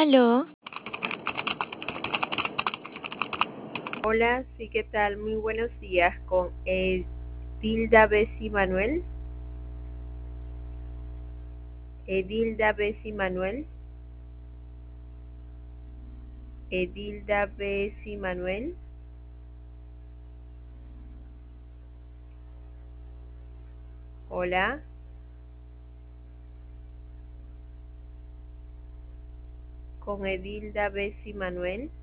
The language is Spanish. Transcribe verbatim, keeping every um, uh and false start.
Aló, Hola, sí, ¿qué tal? Muy buenos días con Edilda Bessi Manuel. Edilda Bessi Manuel. Edilda Bessi Manuel. Hola, con Edilda Bessi Manuel.